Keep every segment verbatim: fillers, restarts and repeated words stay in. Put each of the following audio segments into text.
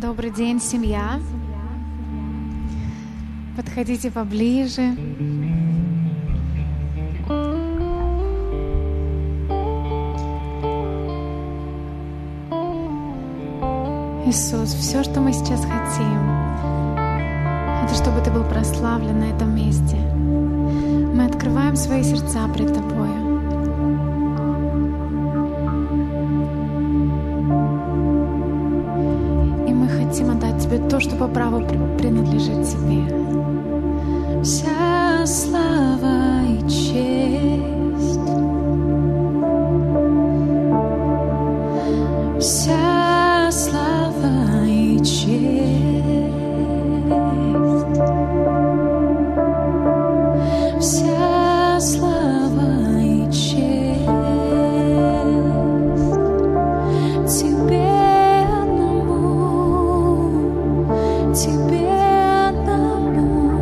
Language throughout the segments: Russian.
Добрый день, семья. Подходите поближе. Иисус, все, что мы сейчас хотим, это чтобы Ты был прославлен на этом месте. Мы открываем свои сердца пред Тобою. И мы хотим отдать Тебе то, что по праву принадлежит Тебе. Вся слава и честь, вся слава и честь, вся слава и честь Тебе одному, Тебе одному.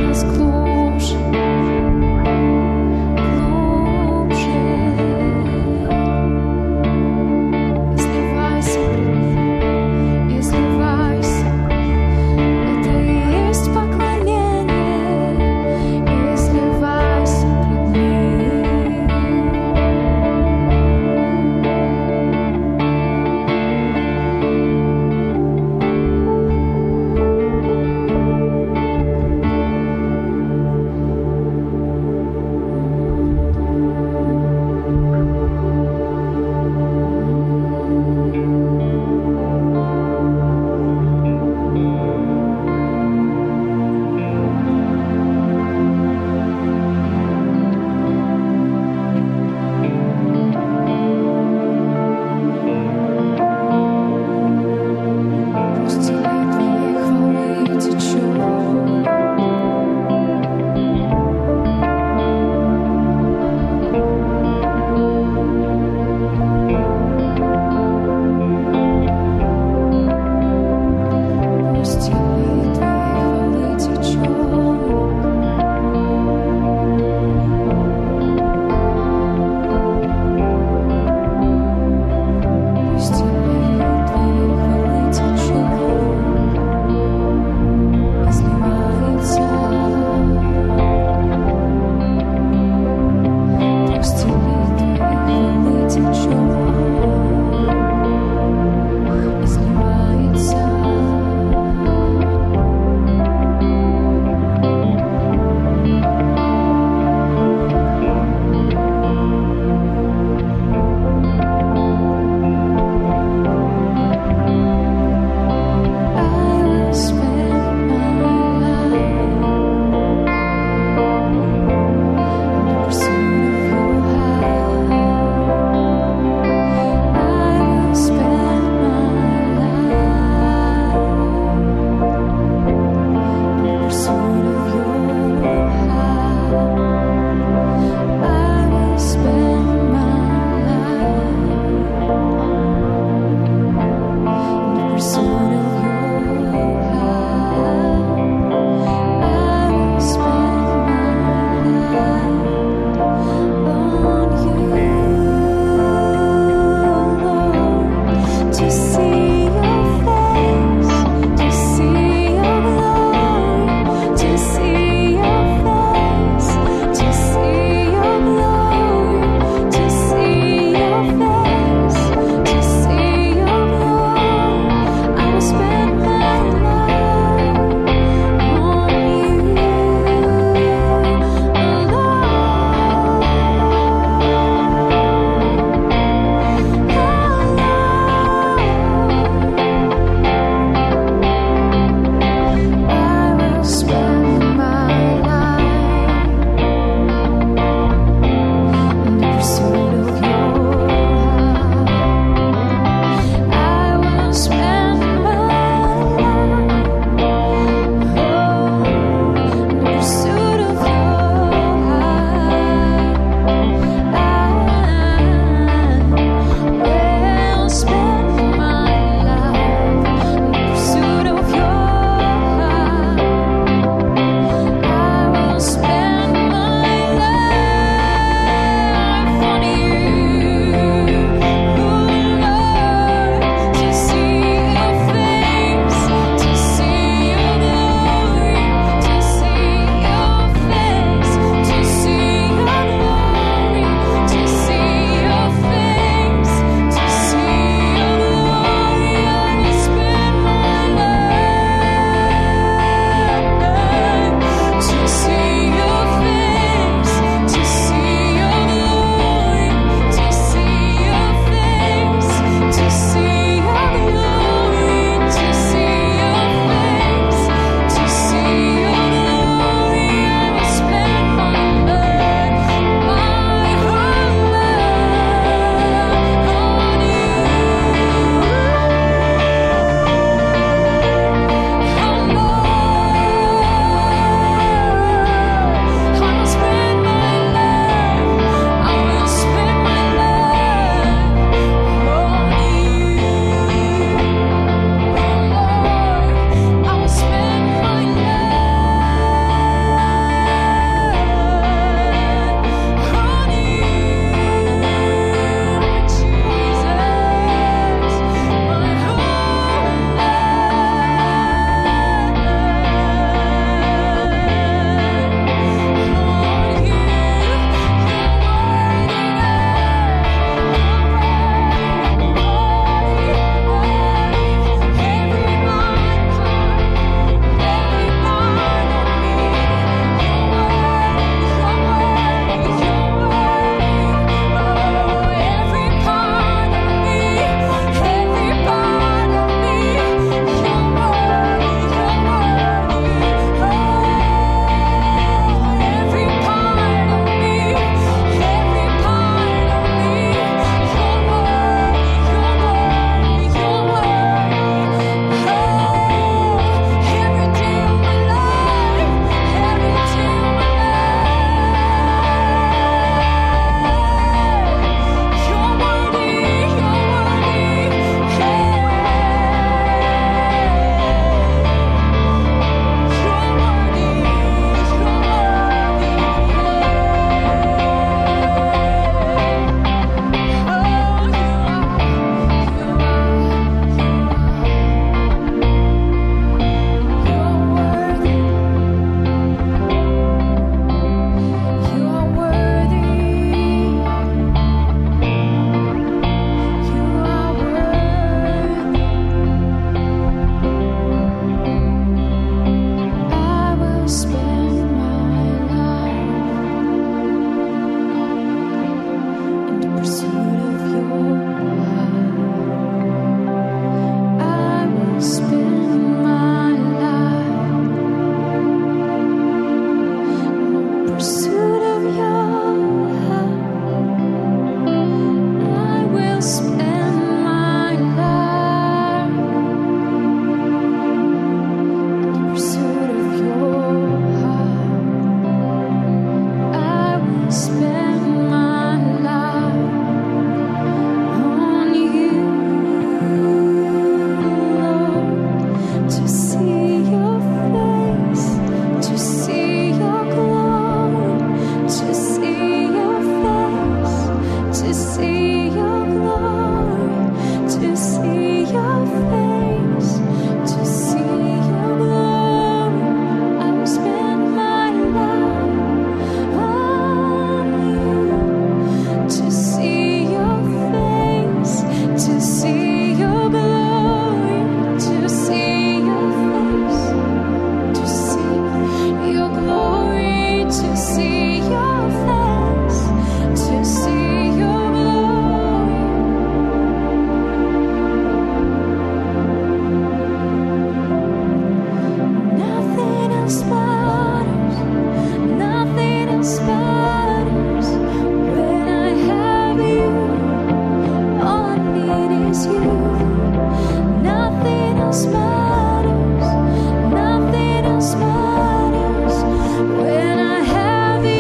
нас глубже, глубже. Изливайся пред ним, изливайся. Это и есть поклонение. Изливайся пред ним. When I have you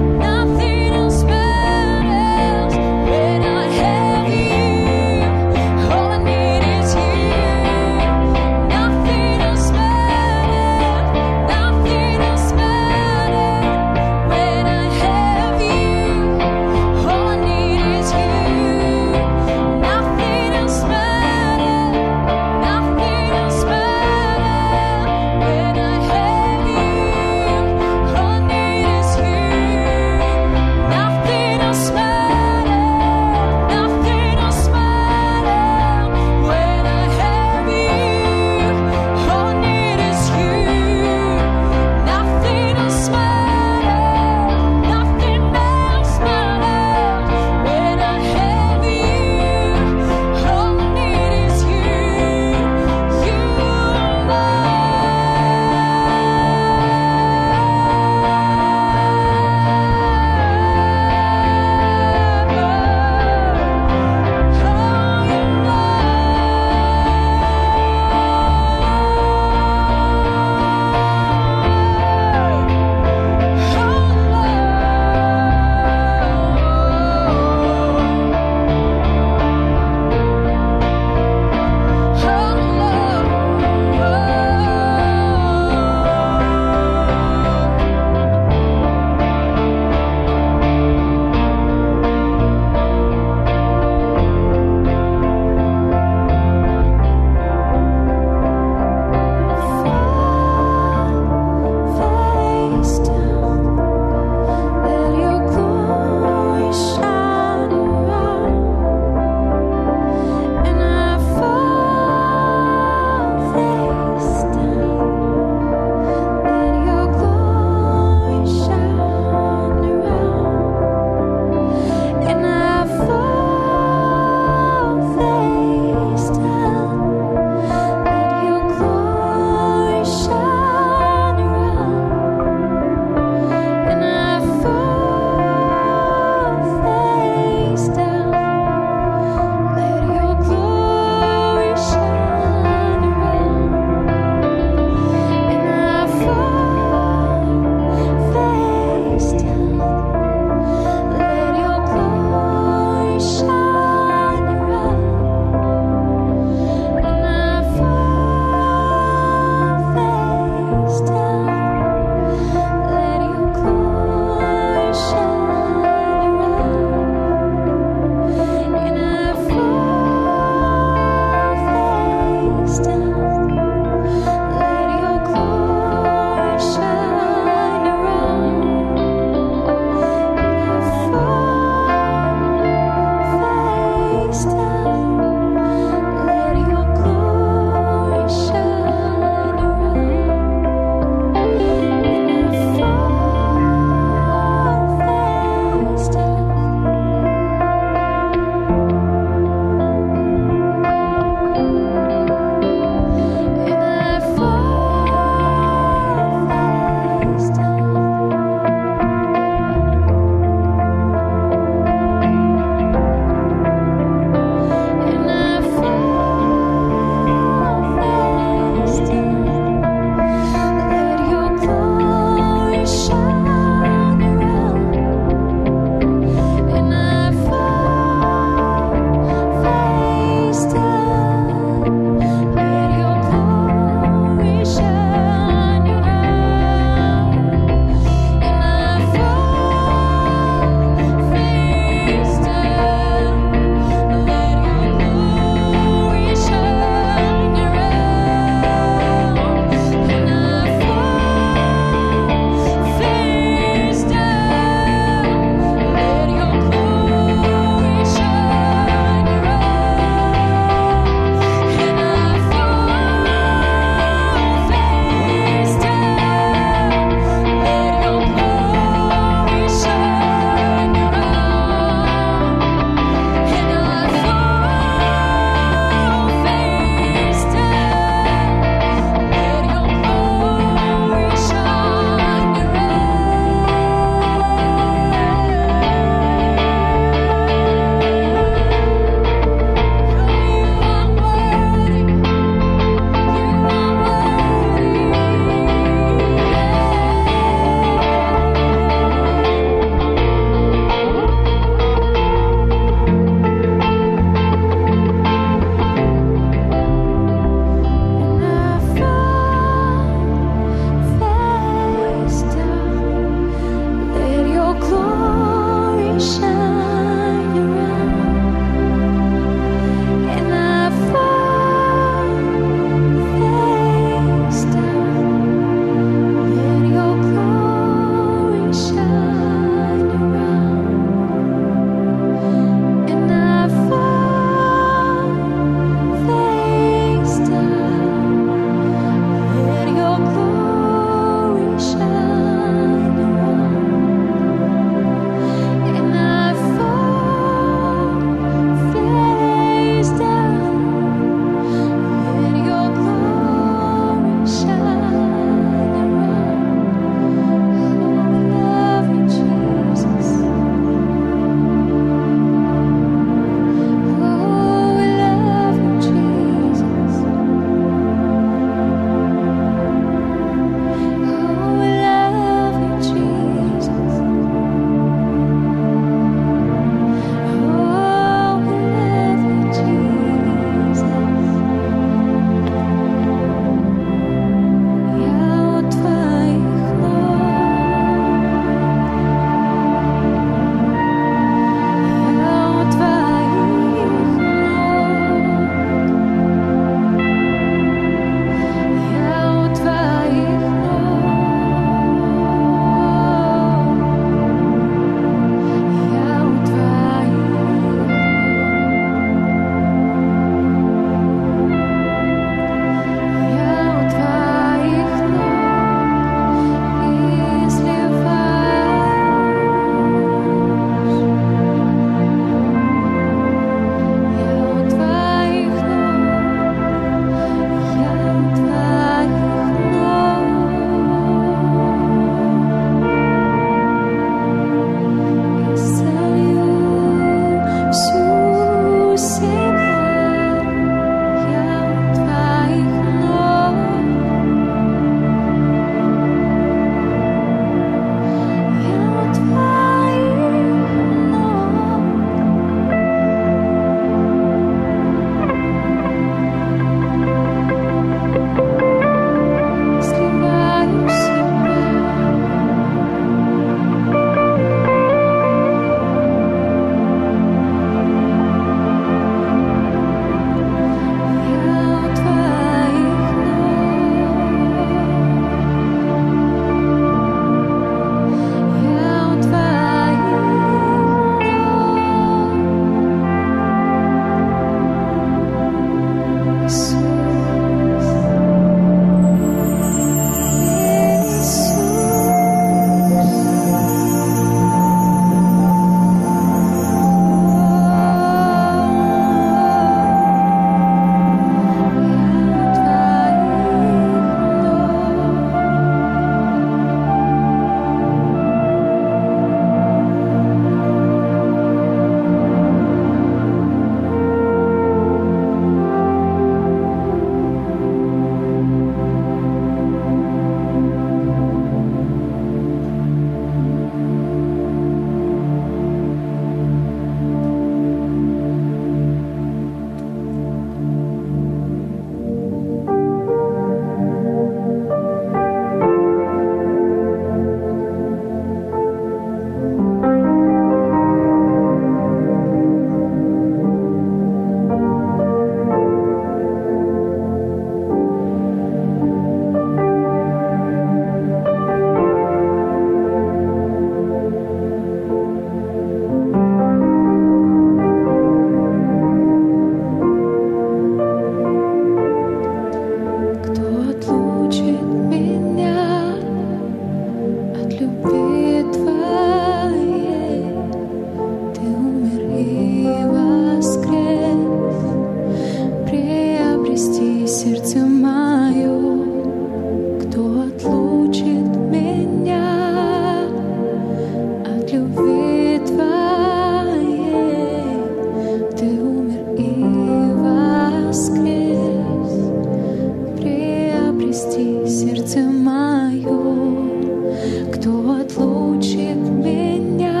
сердце мое, кто отлучит меня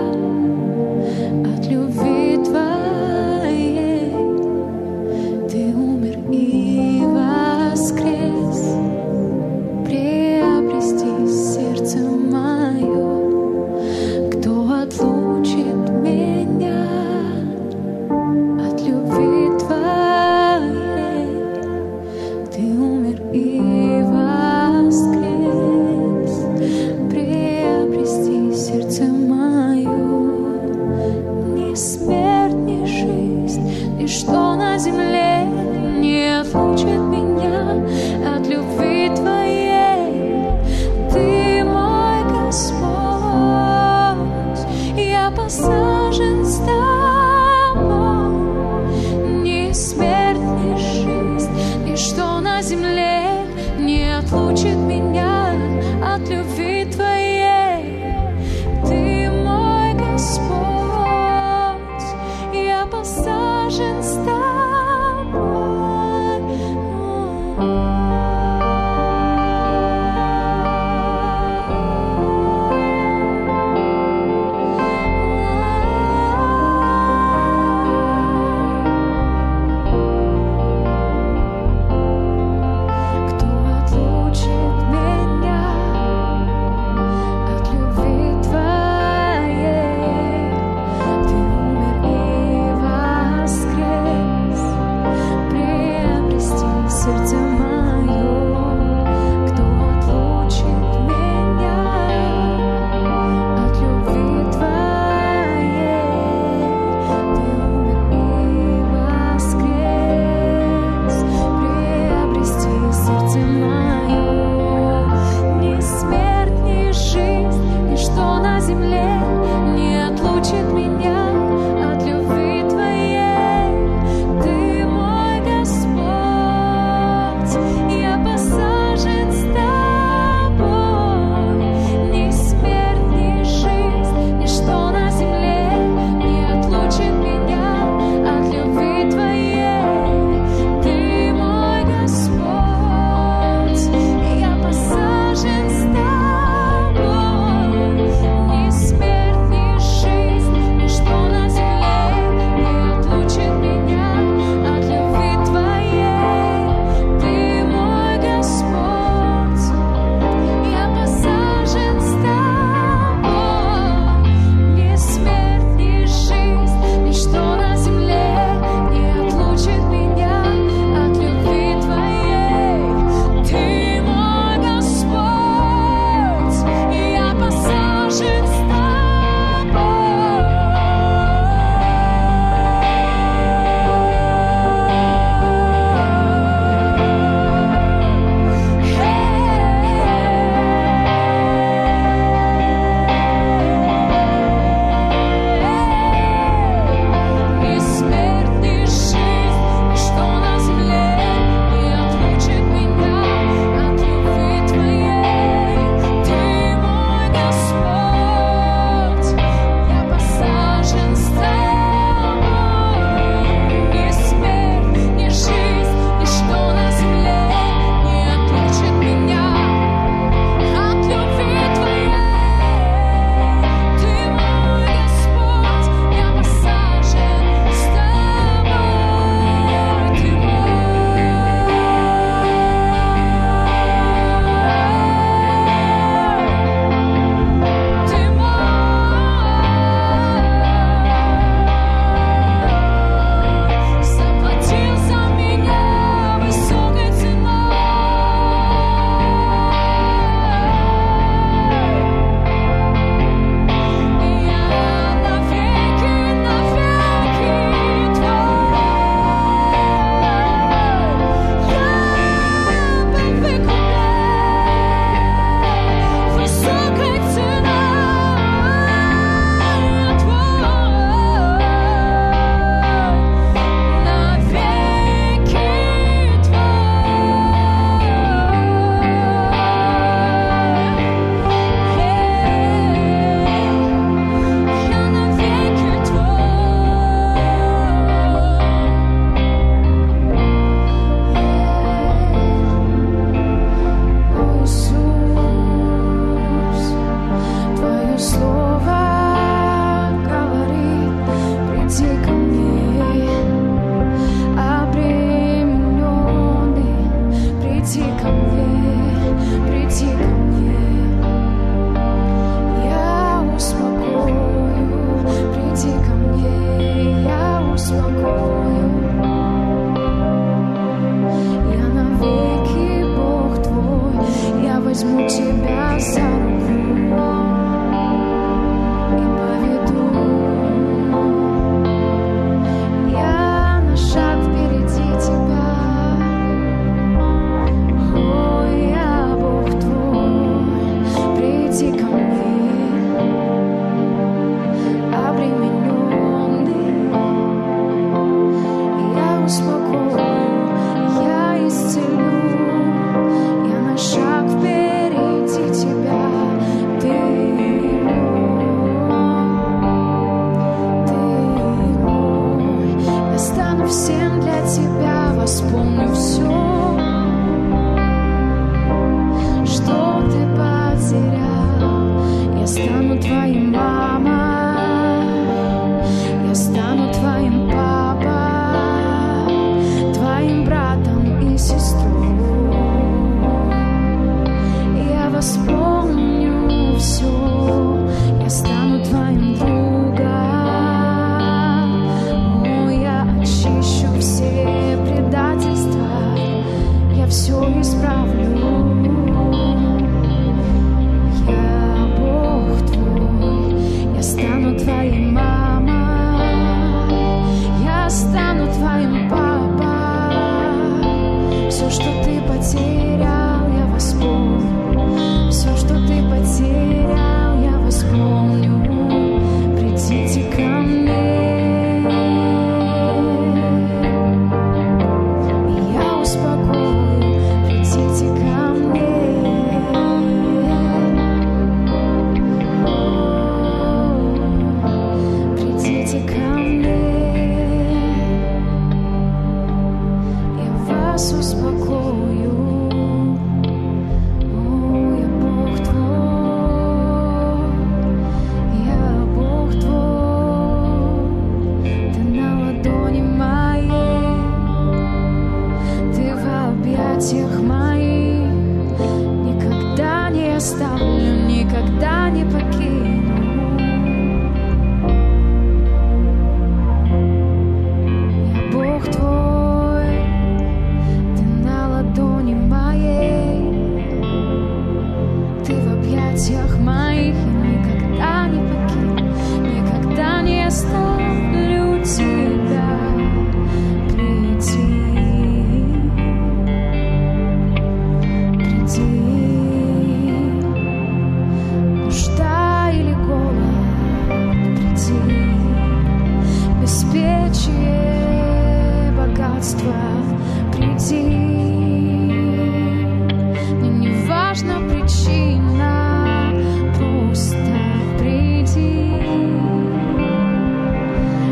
от любви Твоей? Ты умер и воскрес, приобрести сердце мое. Кто отлучит меня от любви Твоей? Ты умер и воскрес, приобрести сердце мое. Ни смерть, ни жизнь, ничто на земле не отлучит меня от любви Твоей. Ты мой Господь, я посажен с Тобой. Ни смерть, ни жизнь, ничто на земле не отлучит меня от любви Твоей. Ты мой Господь, я посажен с Тобой. Кто отлучит меня возьму тебя за руку и поведу. Я на шаг впереди тебя. Ой, я Бог твой, приди ко мне, обремененный. Я успокою, я исцелю. Я на шаг впереди тебя. Ты мой, ты мой. Я стану всем для тебя, восполню все, что ты потерял. Я стану твоим мамой, я стану твоим папой, твоим братом и сестрой. Я восполню все, я стану твоим другом. О, я очищу все предательства, я все исправлю. Я Бог твой, я стану твоей мамой, я стану твоим папой. Все, что ты потерял, я восполню. Все, что ты потерял, я восполню. Придите ко мне, я успокою. Придите ко мне, о, придите ко мне, я вас успокою. Всех моих никогда не оставлю, никогда не покину. Я Бог твой, ты на ладони моей, ты в объятиях моих, никогда не покину, никогда не оставлю тебя. Нужда или голод, приди. Беспечие, богатство, приди. Мне не важна причина, просто приди.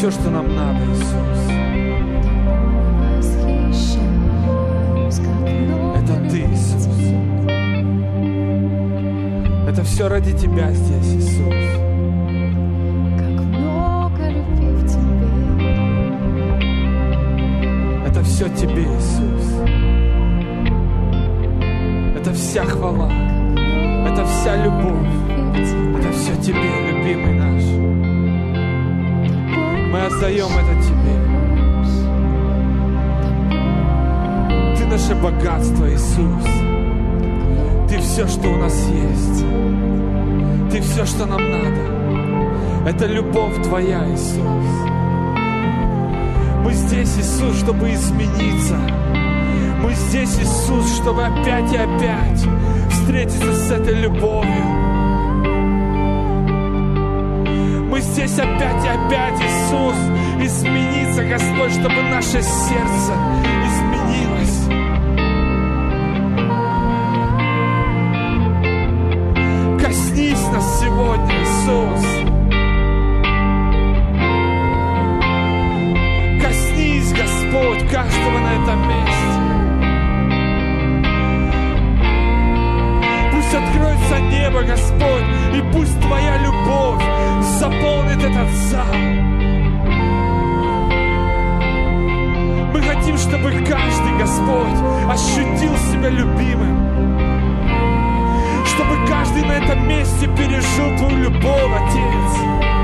все, что нам надо, Иисус. Это Ты, Иисус. Это все ради Тебя здесь, Иисус. Это все Тебе, Иисус. Это вся хвала. Это вся любовь. Это все Тебе, любимый наш. Мы отдаем это Тебе. Ты наше богатство, Иисус. Ты все, что у нас есть. Ты все, что нам надо. Это любовь Твоя, Иисус. Мы здесь, Иисус, чтобы измениться. Мы здесь, Иисус, чтобы опять и опять встретиться с этой любовью. Мы здесь опять и опять, Иисус, измениться, Господь, чтобы наше сердце изменилось. Коснись нас сегодня, Иисус. Коснись, Господь, каждого на этом месте. Пусть откроется небо, Господь, и пусть Твоя любовь заполнит этот зал. Мы хотим, чтобы каждый, Господь, ощутил себя любимым. Чтобы каждый на этом месте пережил Твою любовь, Отец.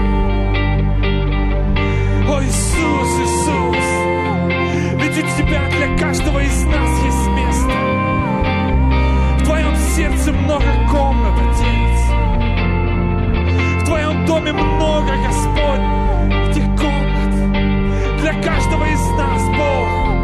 О, Иисус, Иисус, ведь у Тебя для каждого из нас есть место. В Твоем сердце много комнат, Отец. В Твоем доме много, Господь, этих комнат. Для каждого из нас, Бог.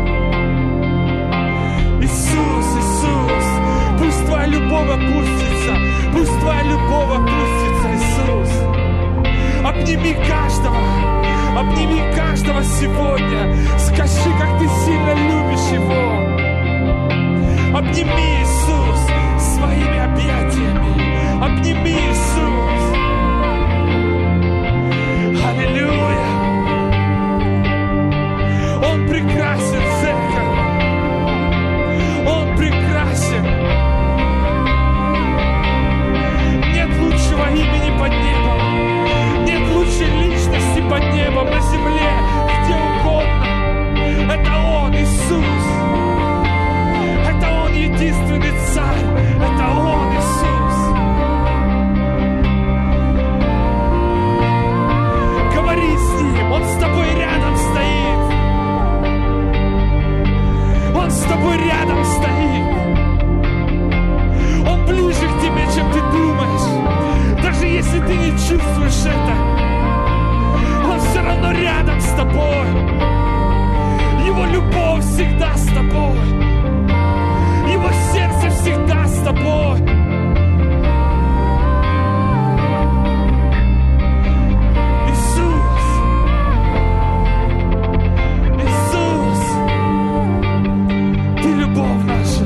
Иисус, Иисус, пусть Твоя любовь опустится. Пусть Твоя любовь опустится, Иисус. Обними каждого. Обними каждого сегодня. Скажи, как Ты сильно любишь его. Обними, Иисус, своими объятиями. Обними, Иисус. Аллилуйя. Он прекрасен, церковь. Он прекрасен. Нет лучшего имени под небом. Нет лучшей личности под небом, на земле, где угодно. Это Он, Иисус. Это Он, единственный Царь. Это Он, Иисус. Говори с Ним. Он с тобой рядом стоит. Он с тобой рядом стоит. Он ближе к тебе, чем ты думаешь. Даже если ты не чувствуешь это, Он все равно рядом с тобой. Его любовь всегда с тобой. Его сердце всегда с тобой. Иисус, Иисус, Ты любовь наша.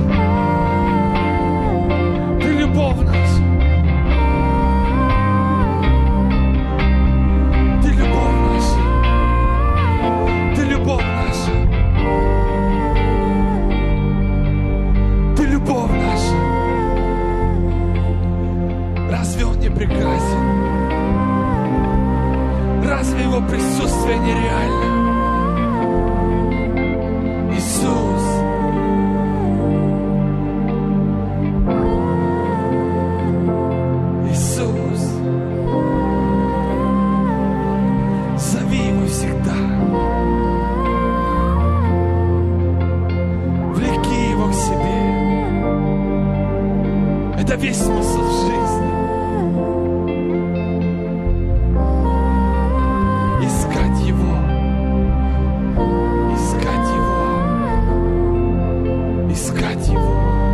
Ты любовь наша. Ты любовь наша. Ты любовь наша. Ты любовь наша. Разве Он не прекрасен? Разве Его присутствие нереально? Иисус. Иисус. Зови Его всегда. Влеки Его к себе. Это весь смысл жизни. Искать Его. Искать Его. Искать Его.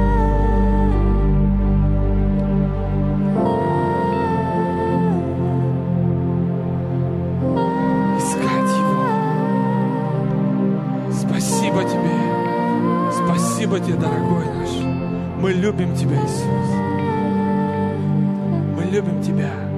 Искать Его. Спасибо Тебе. Спасибо Тебе, дорогой наш. Мы любим Тебя, Иисус. Мы любим Тебя.